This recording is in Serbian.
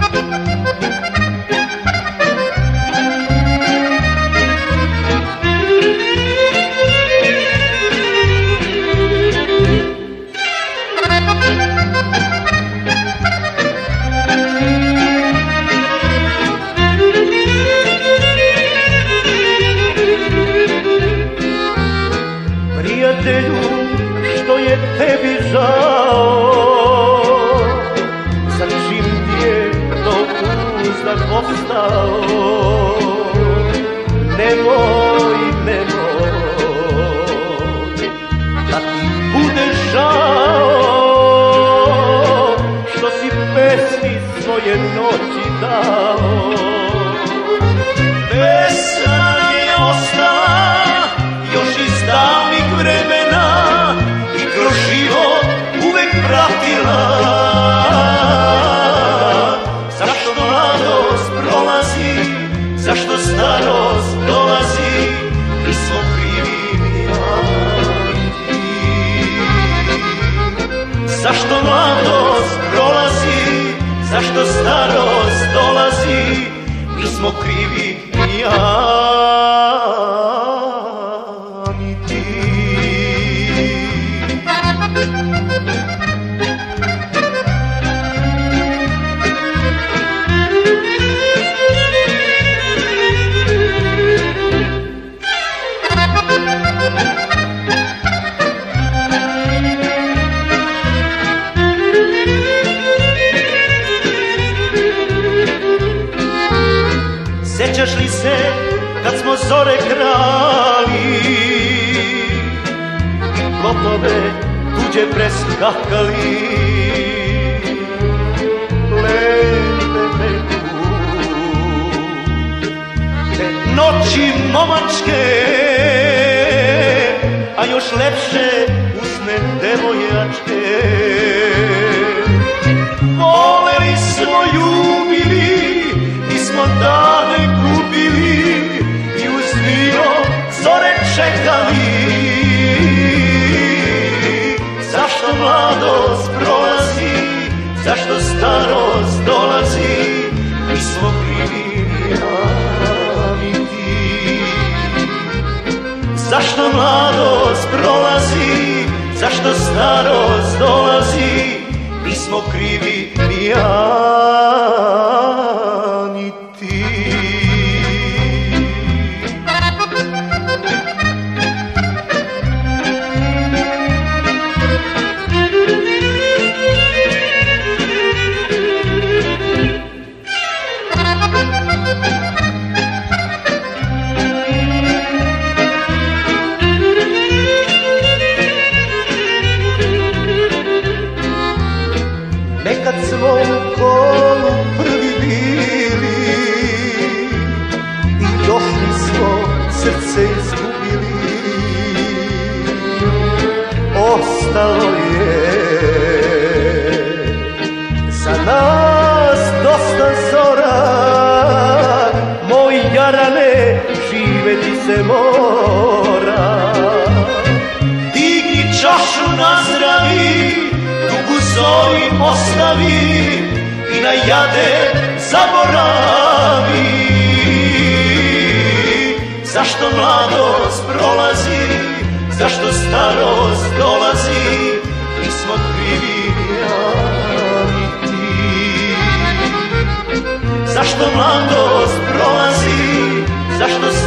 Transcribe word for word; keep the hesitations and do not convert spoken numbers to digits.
Prijatelju, što je tebi žao, za čim ti je to uzdah ostao? Nemoj, nemoj, da ti bude žao, što si pesmi svoje noći dao. Pesma je ostala još iz davnih vremena i kroz život uvek pratila. Zašto mladost prolazi, zašto starost dolazi, mi smo krivi ja i ti. Zašto mladost prolazi, zašto starost dolazi, mi smo krivi ja. Sjećaš li se kad smo zore krali i plotove tuđe preskakali? Lepe meku te noći momačke, a još lepše usne devojačke. Voleli smo, ljubili, nismo dane gubili i uz vino zore čekali. Zašto mladost prolazi, zašto starost dolazi, mi smo krivi ja i ti. Zašto mladost prolazi, zašto starost dolazi, mi smo krivi ja i ti. Nekad smo u kolu prvi bili i još nismo srce izgubili. Ostalo je za nas dosta zora, moj jarane, živeti se mora. Digni čašu, nazdravi, dugu zori ostavi i na jade zaboravi. Zašto mladost prolazi, zašto starost dolazi, mi smo krivi ja i ti. Zašto mladost prolazi, zašto